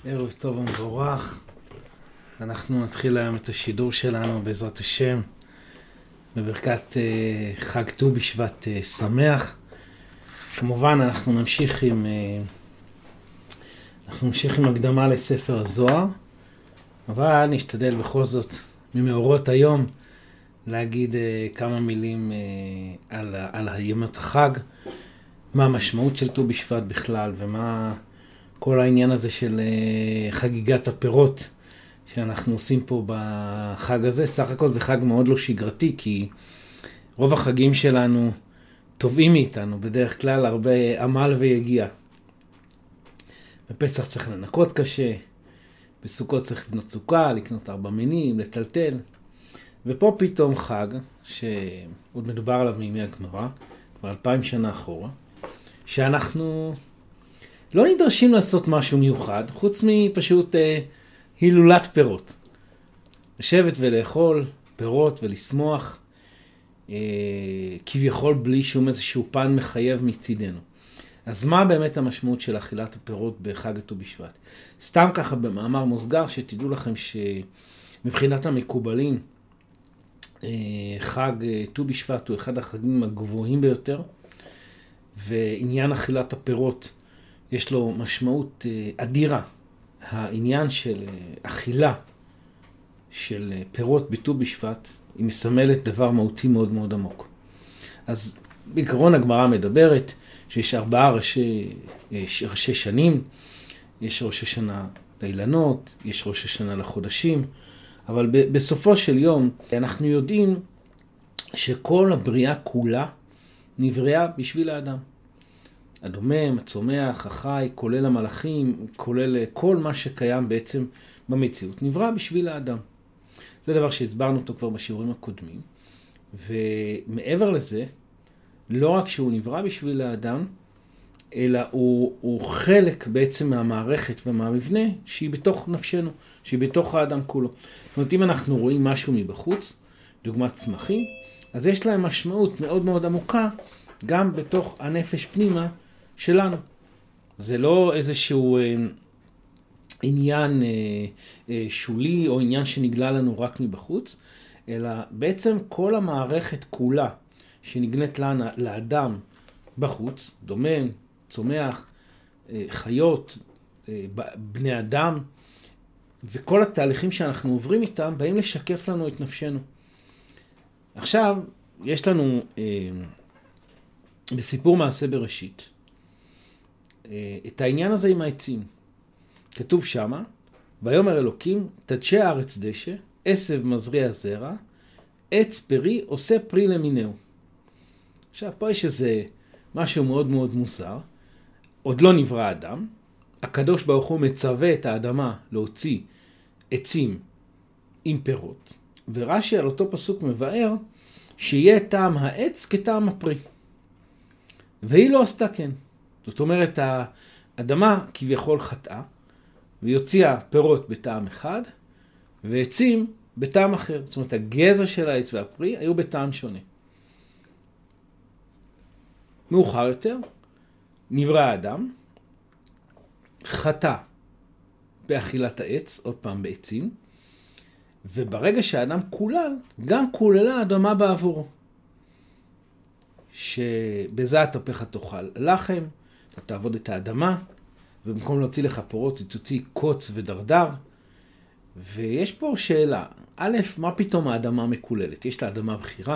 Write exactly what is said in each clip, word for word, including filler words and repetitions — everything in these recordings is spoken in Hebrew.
ערב טוב ומבורך. אנחנו נתחיל היום את השידור שלנו בעזרת השם בברכת uh, חג ט"ו בשבט uh, שמח. כמובן אנחנו נמשיך עם uh, אנחנו נמשיך עם הקדמה לספר הזוהר, אבל נשתדל בכל זאת ממאורות היום להגיד uh, כמה מילים uh, על, על ימות החג, מה המשמעות של ט"ו בשבט בכלל ומה כל העניין הזה של uh, חגיגת הפירות שאנחנו עושים פה בחג הזה. סך הכל זה חג מאוד לא שגרתי, כי רוב החגים שלנו טובעים מאיתנו, בדרך כלל הרבה עמל ויגיע. בפסח צריך לנקות קשה, בסוכות צריך לבנות סוכה, לקנות ארבע מינים, לטלטל. ופה פתאום חג, שעוד מדובר עליו מימי הגמרא, כבר אלפיים שנה אחורה, שאנחנו לא נדרשים לעשות משהו מיוחד, חוץ מפשוט אה, הילולת פירות. לשבת ולאכול פירות ולשמוח, אה, כביכול בלי שום איזשהו פן מחייב מצידנו. אז מה באמת המשמעות של אכילת הפירות בחג ט"ו בשבט? סתם ככה במאמר מוסגר, שתדעו לכם שמבחינת המקובלים, אה, חג ט"ו בשבט הוא אחד החגים הגבוהים ביותר, ועניין אכילת הפירות יש לו משמעות אדירה. העניין של אכילה של פירות בט"ו בשבט היא מסמלת דבר מהותי מאוד מאוד עמוק. אז בעיקרון הגמרא מדברת שיש ארבעה ראשי, ראשי שנים, יש ראש השנה לאילנות, יש ראש השנה לחודשים, אבל בסופו של יום אנחנו יודעים שכל הבריאה כולה נבראה בשביל האדם. הדומם, הצומח, החי, כולל המלאכים, כולל כל מה שקיים בעצם במציאות, נברא בשביל האדם. זה דבר שהסברנו אותו כבר בשיעורים הקודמים. ומעבר לזה, לא רק שהוא נברא בשביל האדם, אלא הוא, הוא חלק בעצם מהמערכת ומהמבנה שהיא בתוך נפשנו, שהיא בתוך האדם כולו. זאת אומרת, אם אנחנו רואים משהו מבחוץ, דוגמת צמחים, אז יש להם משמעות מאוד מאוד עמוקה, גם בתוך הנפש פנימה שלנו. זה לא איזשהו אה, עניין אה, אה, שולי או עניין שנגלה לנו רק מבחוץ, אלא בעצם כל המערכת כולה שנגנית לנו, לאדם בחוץ, דומם, צומח, אה, חיות, אה, בני אדם, וכל התהליכים שאנחנו עוברים איתם באים לשקף לנו את נפשנו. עכשיו, יש לנו אה, בסיפור מעשה בראשית את העניין הזה עם העצים. כתוב שמה, ויאמר אלוקים, תדשי הארץ דשא, עשב מזריע זרע, עץ פרי עושה פרי למינהו. עכשיו, פה יש איזה משהו מאוד מאוד מוזר. עוד לא נברא אדם, הקדוש ברוך הוא מצווה את האדמה להוציא עצים עם פירות, ורש"י על אותו פסוק מבאר שיהיה טעם העץ כטעם הפרי. והיא לא עשתה כן. זאת אומרת, האדמה כביכול חטאה, והיא הוציאה פירות בטעם אחד, ועצים בטעם אחר. זאת אומרת, הגזע של העץ והפרי היו בטעם שונה. מאוחר יותר, נברא האדם, חטא באכילת העץ, עוד פעם בעצים, וברגע שהאדם כולל, גם כוללה האדמה בעבורו. שבזה התפך תאכל לחם, אתה תעבוד את האדמה, ובמקום להוציא לך פירות, היא תוציא קוץ ודרדר. ויש פה שאלה, א', מה פתאום האדמה מקוללת? יש לה אדמה בחירה.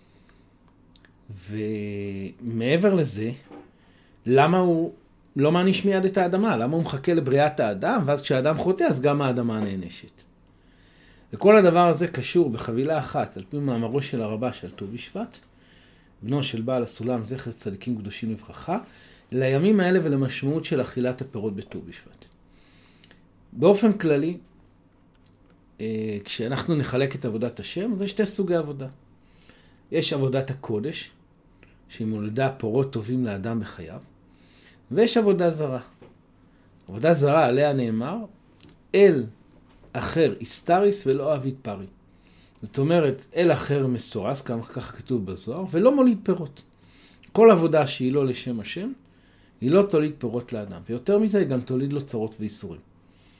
ומעבר לזה, למה הוא לא מעניש מיד את האדמה? למה הוא מחכה לבריאת האדם, ואז כשהאדם חוטא, אז גם האדמה נענשת? וכל הדבר הזה קשור בחבילה אחת, על פי מאמרו של הרבה של ט"ו בשבט, בנו של בעל הסולם, זכר צדיקים קדושים לברכה, לימים האלה ולמשמעות של אכילת הפירות בט"ו בשבט. באופן כללי, כשאנחנו נחלק את עבודת השם, אז יש שתי סוגי עבודה. יש עבודת הקודש, שהיא מולדה פירות טובים לאדם בחייו, ויש עבודה זרה. עבודה זרה עליה נאמר, אל אחר איסטריס ולא אביד פרי. זאת אומרת, אל אחר מסורס, ככה כתוב בזוהר, ולא מוליד פירות. כל עבודה שהיא לא לשם השם, היא לא תוליד פירות לאדם. ויותר מזה, היא גם תוליד לו צרות ואיסורים.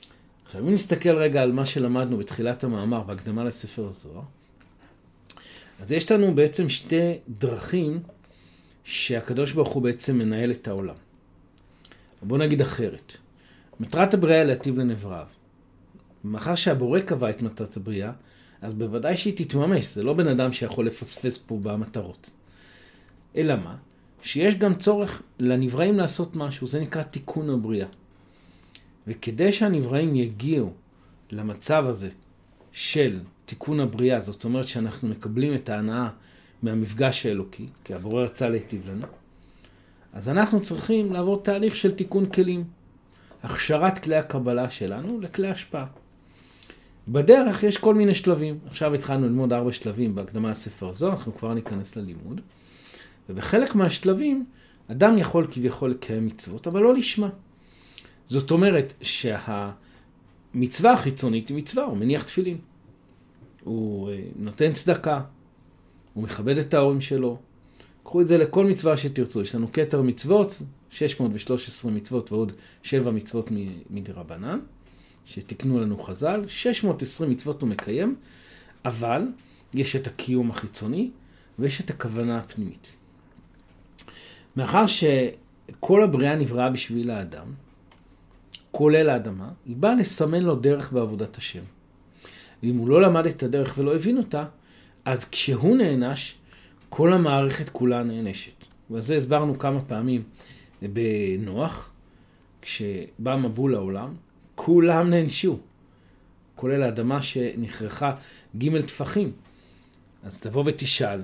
עכשיו, אם נסתכל רגע על מה שלמדנו בתחילת המאמר, בהקדמה לספר הזוהר, אז יש לנו בעצם שתי דרכים שהקדוש ברוך הוא בעצם מנהל את העולם. בוא נגיד אחרת. מטרת הבריאה היא להטיב לנבריו. מאחר שהבורא קבע את מטרת הבריאה, אז בוודאי שהיא תתממש. זה לא בן אדם שיכול לפספס פה במטרות. אלא מה? שיש גם צורך לנבראים לעשות משהו. זה נקרא תיקון הבריאה. וכדי שהנבראים יגיעו למצב הזה של תיקון הבריאה, זאת אומרת שאנחנו מקבלים את ההנאה מהמפגש האלוקי, כי הבורא רצה להיטיב לנו, אז אנחנו צריכים לעבור תהליך של תיקון כלים. הכשרת כלי הקבלה שלנו לכלי השפעה. בדרך יש כל מיני שלבים. עכשיו התחלנו ללמוד ארבע שלבים בהקדמה לספר הזוהר, אנחנו כבר ניכנס ללימוד. ובחלק מהשלבים, אדם יכול כביכול לקיים מצוות, אבל לא לשמה. זאת אומרת שהמצווה החיצונית היא מצווה, הוא מניח תפילין. הוא נותן צדקה, הוא מכבד את ההורים שלו. קחו את זה לכל מצווה שתרצו. יש לנו כתר מצוות, שש מאות ושלוש עשרה מצוות ועוד שבע מצוות מדרבנן, שתקנו לנו חז"ל. שש מאות ועשרים מצוות הוא מקיים, אבל יש את הקיום החיצוני ויש את הכוונה הפנימית. מאחר שכל הבריאה נבראה בשביל האדם, כולל האדמה, היא באה לסמן לו דרך בעבודת השם. ואם הוא לא למד את הדרך ולא הבין אותה, אז כשהוא נענש, כל המערכת כולה נענשת. וזה הסברנו כמה פעמים בנוח, כשבא מבול לעולם, כולם נענשו. כולל האדמה שנחרכה ג' טפחים. אז תבוא ותשאל,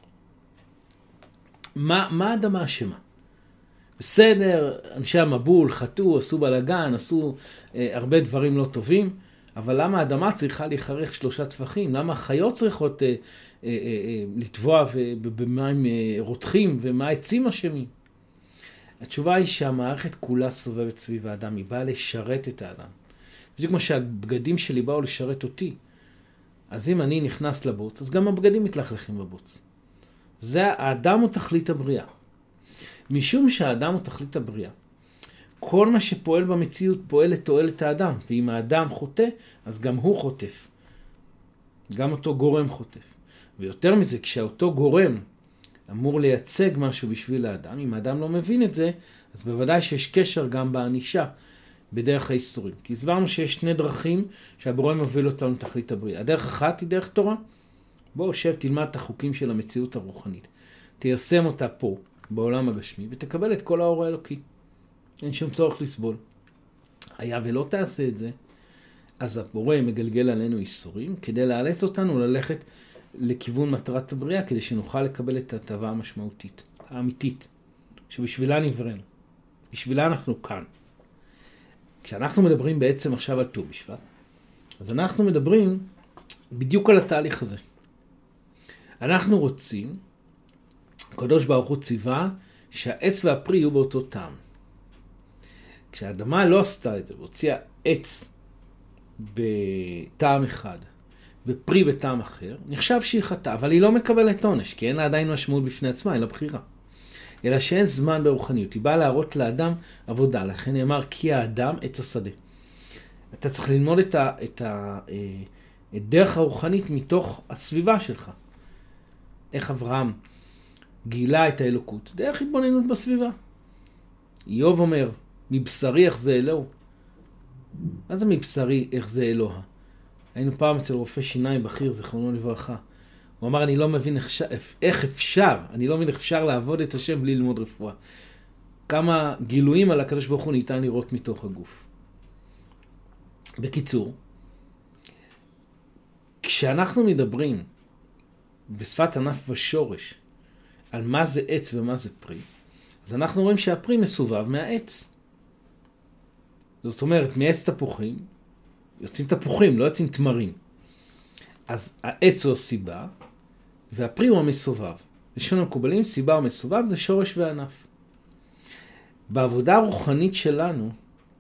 מה, מה האדמה אשמה? בסדר, אנשי המבול חטאו, עשו בלגן, עשו אה, הרבה דברים לא טובים, אבל למה האדמה צריכה להיחרך שלושה טפחים? למה החיות צריכות אה, אה, אה, לטבוע במים אה, רותחים ומה העצים אשמים? התשובה היא שהמערכת כולה סובבת סביב האדם, היא באה לשרת את האדם. זה כמו שהבגדים שלי באו לשרת אותי. אז אם אני נכנס לבוץ, אז גם הבגדים מתלכלכים בבוץ. זה האדם הוא תכלית הבריאה. משום שהאדם הוא תכלית הבריאה, כל מה שפועל במציאות פועל לתועלת האדם, ואם האדם חוטא, אז גם הוא חוטף. גם אותו גורם חוטף. ויותר מזה, כשאותו גורם אמור לייצג משהו בשביל האדם, אם האדם לא מבין את זה, אז בוודאי שיש קשר גם בענישה, בדרך האיסורים. כי הסברנו שיש שני דרכים שהבורא מוביל אותנו לתכלית הבריאה. הדרך אחת היא דרך תורה. בוא, שב, תלמד את החוקים של המציאות הרוחנית. תיישם אותה פה, בעולם הגשמי, ותקבל את כל האור האלוקי. אין שום צורך לסבול. היה ולא תעשה את זה, אז הבורא מגלגל עלינו איסורים, כדי לאלץ אותנו ללכת לכיוון מטרת הבריאה, כדי שנוכל לקבל את ההטבה המשמעותית, האמיתית, שבשבילה נבראנו. בשבילה אנחנו כאן. כשאנחנו מדברים בעצם עכשיו על ט"ו בשבט, אז אנחנו מדברים בדיוק על התהליך הזה. אנחנו רוצים, הקדוש ברוך הוא ציווה, שהעץ והפרי יהיו באותו טעם. כשהאדמה לא עשתה את זה, והוציאה עץ בטעם אחד, ופרי בטעם אחר, נחשב שהיא חטאה, אבל היא לא מקבלת עונש, כי אין לה עדיין משמעות בפני עצמה, אין לה בחירה. אלא שאין זמן ברוחניות, היא באה להראות לאדם עבודה, לכן נאמר, כי האדם עץ השדה. אתה צריך ללמוד את, ה, את, ה, את דרך הרוחנית מתוך הסביבה שלך. איך אברהם גילה את האלוקות? דרך התבוננות בסביבה. איוב אומר, מבשרי איך זה אלוהו. מה זה מבשרי איך זה אלוה? היינו פעם אצל רופא שיניים בכיר, זכרונו לברכה. הוא אמר, אני לא מבין איך, איך אפשר, אני לא מבין איך אפשר לעבוד את השם בלי ללמוד רפואה. כמה גילויים על הקדוש ברוך הוא ניתן לראות מתוך הגוף. בקיצור, כשאנחנו מדברים בשפת ענף ושורש על מה זה עץ ומה זה פרי, אז אנחנו רואים שהפרי מסובב מהעץ. זאת אומרת, מעץ תפוחים, יוצאים תפוחים, לא יוצאים תמרים. אז העץ הוא הסיבה, והפרי הוא המסובב. לשון המקובלים, סיבה או מסובב זה שורש וענף. בעבודה הרוחנית שלנו,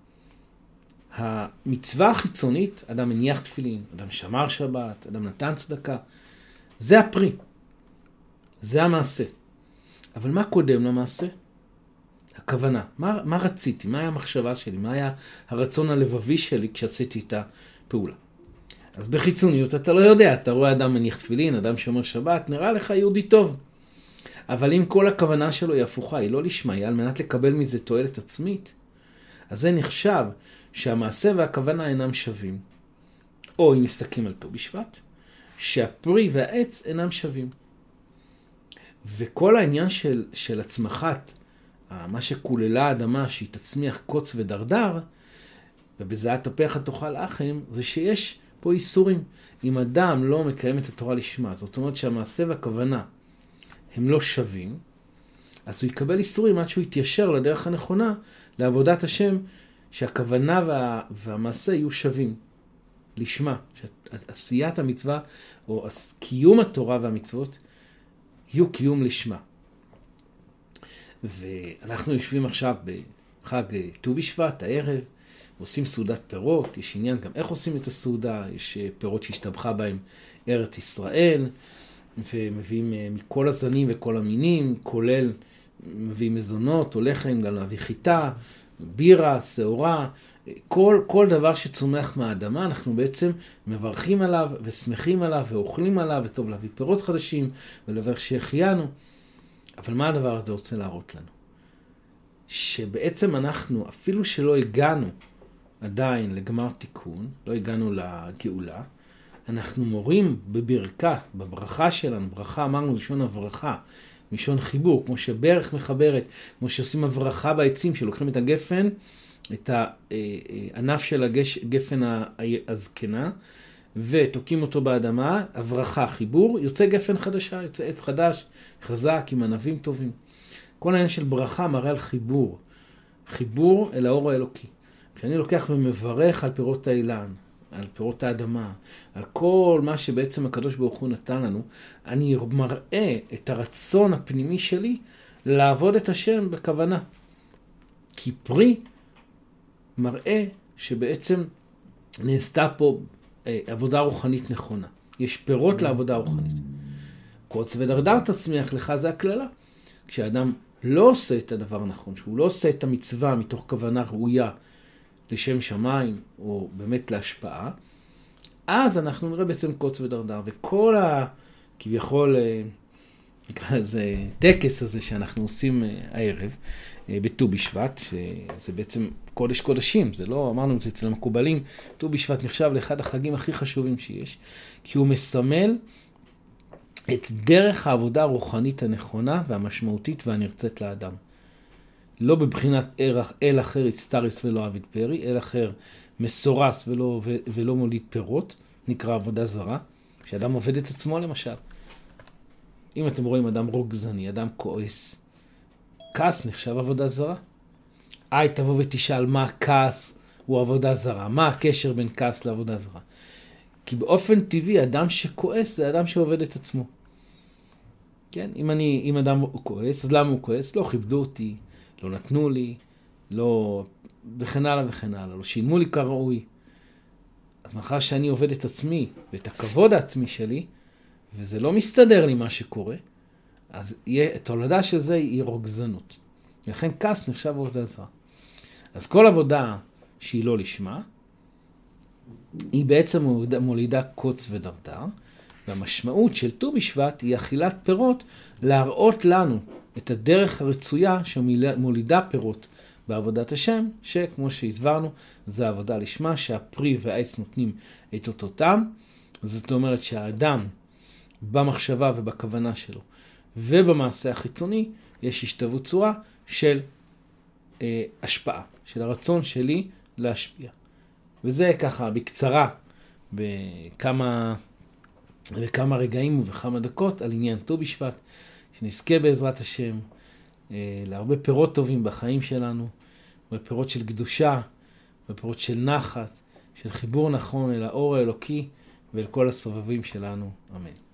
המצווה החיצונית, אדם מניח תפילין, אדם שמר שבת, אדם נתן צדקה, זה הפרי. זה המעשה. אבל מה קודם למעשה? הכוונה, מה, מה רציתי, מה היה המחשבה שלי, מה היה הרצון הלבבי שלי כשעשיתי את הפעולה. אז בחיצוניות אתה לא יודע, אתה רואה אדם מניח תפילין, אדם שומר שבת, נראה לך יהודי טוב. אבל אם כל הכוונה שלו היא הפוכה, היא לא לשמה, היא על מנת לקבל מזה תועלת עצמית, אז זה נחשב שהמעשה והכוונה אינם שווים. או אם מסתכלים על ט"ו בשבט, שהפרי והעץ אינם שווים. וכל העניין של, של הצמחת, מה שכוללה האדמה, שהיא תצמיח קוץ ודרדר, ובזעת אפיך תאכל לחם, זה שיש פה איסורים. אם אדם לא מקיים את התורה לשמה, זאת אומרת שהמעשה והכוונה הם לא שווים, אז הוא יקבל איסורים עד שהוא יתיישר לדרך הנכונה, לעבודת השם, שהכוונה וה, והמעשה יהיו שווים. לשמה, שעשיית המצווה, או קיום התורה והמצוות, יהיו קיום לשמה. ואנחנו יושבים עכשיו בחג ט"ו בשבט, הערב, עושים סעודת פירות, יש עניין גם איך עושים את הסעודה, יש פירות שהשתבחה בהם ארץ ישראל, ומביאים מכל הזנים וכל המינים, כולל מביאים מזונות, או לחם, גם להביא חיטה, בירה, שעורה, כל, כל דבר שצומח מהאדמה, אנחנו בעצם מברכים עליו ושמחים עליו ואוכלים עליו, וטוב להביא פירות חדשים ולברך שהחיינו. אבל מה הדבר הזה רוצה להראות לנו? שבעצם אנחנו, אפילו שלא הגענו עדיין לגמר תיקון, לא הגענו לגאולה, אנחנו מורים בברכה, בברכה שלנו, ברכה אמרנו לשון הברכה, משון חיבור, כמו שברך מחברת, כמו שעושים הברכה בעצים, שלוקחים את הגפן, את הענף של הגפן הזקנה, ותוקים אותו באדמה, הברכה, חיבור, יוצא גפן חדשה, יוצא עץ חדש, חזק, עם ענבים טובים. כל העניין של ברכה מראה על חיבור, חיבור אל האור האלוקי. כשאני לוקח ומברך על פירות האילן, על פירות האדמה, על כל מה שבעצם הקדוש ברוך הוא נתן לנו, אני מראה את הרצון הפנימי שלי לעבוד את השם בכוונה. כי פרי מראה שבעצם נעשתה פה עבודה רוחנית נכונה. יש פירות לעבודה רוחנית. קוץ ודרדר תצמיח לך, זה הכללה. כשאדם לא עושה את הדבר הנכון, שהוא לא עושה את המצווה מתוך כוונה ראויה לשם שמיים, או באמת להשפעה, אז אנחנו נראה בעצם קוץ ודרדר. וכל ה... כביכול, נקרא לזה טקס הזה שאנחנו עושים הערב, בט"ו בשבט, שזה בעצם קודש קודשים, זה לא, אמרנו את זה אצל המקובלים, ט"ו בשבט נחשב לאחד החגים הכי חשובים שיש, כי הוא מסמל את דרך העבודה הרוחנית הנכונה והמשמעותית והנרצית לאדם. לא בבחינת אל אחר יצטרס ולא עביד פרי, אל אחר מסורס ולא, ו, ולא מוליד פירות, נקרא עבודה זרה, שאדם עובד את עצמו למשל. אם אתם רואים אדם רוגזני, אדם כועס, כעס נחשב עבודה זרה. איי, תבוא ותשאל מה כעס הוא עבודה זרה, מה הקשר בין כעס לעבודה זרה. כי באופן טבעי, אדם שכועס זה אדם שעובד את עצמו. כן? אם אני, אם אדם כועס, אז למה הוא כועס? לא כיבדו אותי, לא נתנו לי, לא, וכן הלאה וכן הלאה, לא שילמו לי כראוי. אז מאחר שאני עובד את עצמי ואת הכבוד העצמי שלי, וזה לא מסתדר לי מה שקורה, אז יהיה, תולדה של זה היא רוגזנות. לכן כעס נחשב עבודה זרה. אז כל עבודה שהיא לא לשמה, היא בעצם מולידה קוץ ודרדר, והמשמעות של ט"ו בשבט היא אכילת פירות, להראות לנו את הדרך הרצויה שמולידה פירות בעבודת השם, שכמו שהסברנו, זה עבודה לשמה, שהפרי והעץ נותנים את אותו טעם. זאת אומרת שהאדם במחשבה ובכוונה שלו, ובמעשה החיצוני, יש השתוות צורה של אה, השפעה, של הרצון שלי להשפיע. וזה ככה בקצרה, בכמה, בכמה רגעים ובכמה דקות, על עניין ט"ו בשבט, שנזכה בעזרת השם אה, להרבה פירות טובים בחיים שלנו, ופירות של קדושה, ופירות של נחת, של חיבור נכון אל האור האלוקי, ואל כל הסובבים שלנו. אמן.